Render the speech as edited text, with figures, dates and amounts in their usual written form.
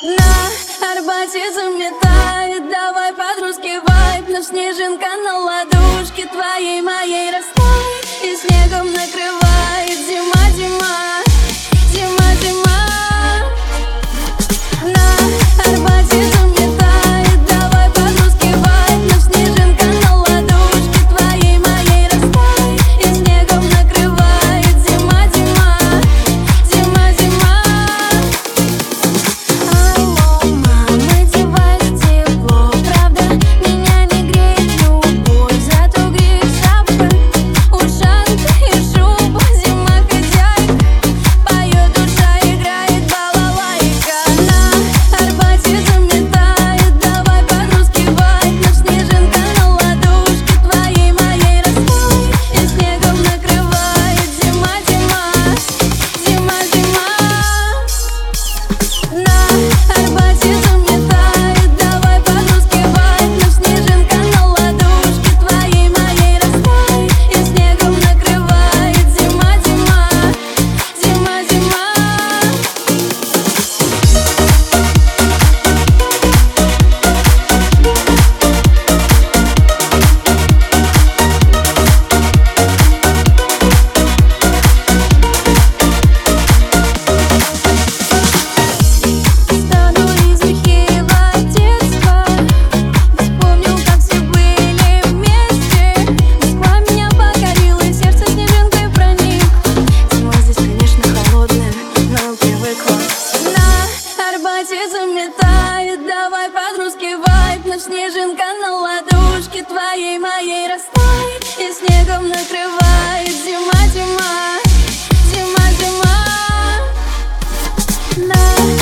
На Арбате заметает, давай под-русский вайб. Но снежинка на ладошке твоей моей растает и снегом накрывает. Зима, зима, зима, зима. На Арбате заметает, давай под-русский вайб. Но снежинка на ладошке твоей моей растает и снегом накрывает. Зима, зима, зима, зима. Алло, мама, одевайся тепло, правда, меня не греет любовь, зато греет шапка, ушанка и шуба. Зима хозяйка, поет душа, играет балалайка. На Арбате заметает, давай под-русский вайб. Но снежинка на ладошке твоей моей растает и снегом накрывает. Зима, зима, зима, зима. На Арбате заметает, давай под-русский вайб. Но снежинка на ладошке твоей моей растает и снегом накрывает. Зима, зима, зима, зима. Стану из лихого детства, вспомню, как все были вместе. Москва меня покорила, и сердце снежинкой проник. Зима здесь, конечно, холодная, но привыкла. На Арбате заметает, давай под-русский вайб. Но снежинка на ладошке твоей моей растает и снегом накрывает. Зима, зима, зима, зима. На